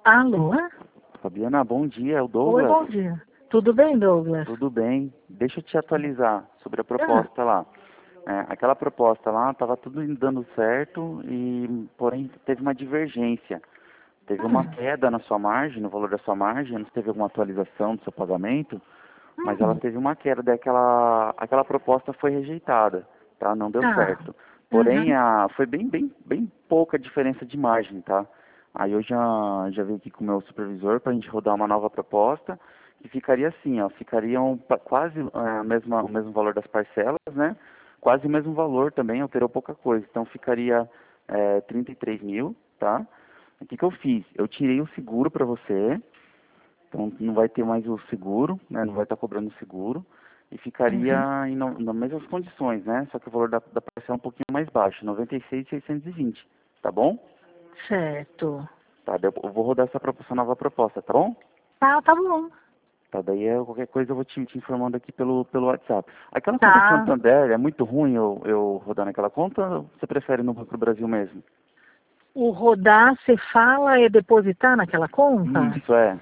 Alô? Fabiana, bom dia, é o Oi, Douglas. bom dia. Tudo bem, Douglas? Tudo bem? Deixa eu te atualizar sobre a Ah, proposta lá. Aquela proposta lá estava tudo indo dando certo porém, teve uma divergência. Teve uma hum, queda na sua margem, no valor da sua margem, não teve alguma atualização do seu pagamento, mas ela hum, teve uma queda, daí aquela proposta foi rejeitada, tá? Não deu tá. certo. Porém, Uhum. foi bem pouca diferença de margem, tá? Aí eu já vi aqui com o meu supervisor para a gente rodar uma nova proposta, que ficaria assim, ó, ficariam quase o mesmo valor das parcelas, né? Quase o mesmo valor também, alterou pouca coisa. Então ficaria 33 mil, tá? O que eu fiz? Eu tirei o seguro para você, então não vai ter mais o seguro, né? Não vai estar cobrando o seguro. E ficaria Uhum. nas mesmas condições, né? Só que o valor da parcela é um pouquinho mais baixo, 96.620, tá bom? Certo. Tá, daí eu vou rodar essa nova proposta, tá bom? Tá bom. Tá, daí qualquer coisa eu vou te informando aqui pelo WhatsApp. Aquela conta Tá. Santander, é muito ruim eu rodar naquela conta ou você prefere no Banco do Brasil mesmo? O rodar, você fala, é depositar naquela conta? Isso, é.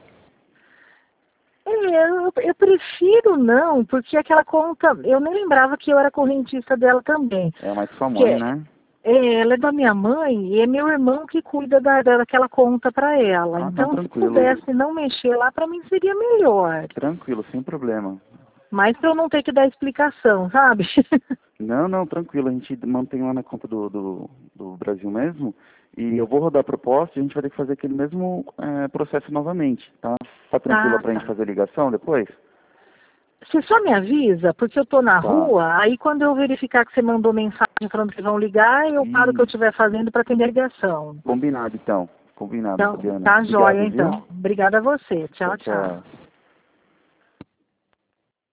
Eu prefiro não, porque aquela conta, eu nem lembrava que eu era correntista dela também. É mais sua Que mãe, né? ela é da minha mãe e é meu irmão que cuida daquela conta para ela. Ah, não, Então, se tranquilo. pudesse não mexer lá, para mim seria melhor. Tranquilo, sem problema. Mas para eu não ter que dar explicação, sabe? Não, tranquilo. A gente mantém lá na conta do Brasil mesmo. E eu vou rodar a proposta e a gente vai ter que fazer aquele mesmo processo novamente, tá? Tá tranquilo Ah, pra gente tá. fazer a ligação depois? Você só me avisa, porque eu tô na Tá. rua, aí quando eu verificar que você mandou mensagem falando que vão ligar, eu paro o que eu Isso. estiver fazendo para atender a ligação. Combinado, então. Combinado, Então, Fabiana. tá joia, Obrigado, viu? então. Obrigada a você. Tchau, Tchau, tchau. tchau.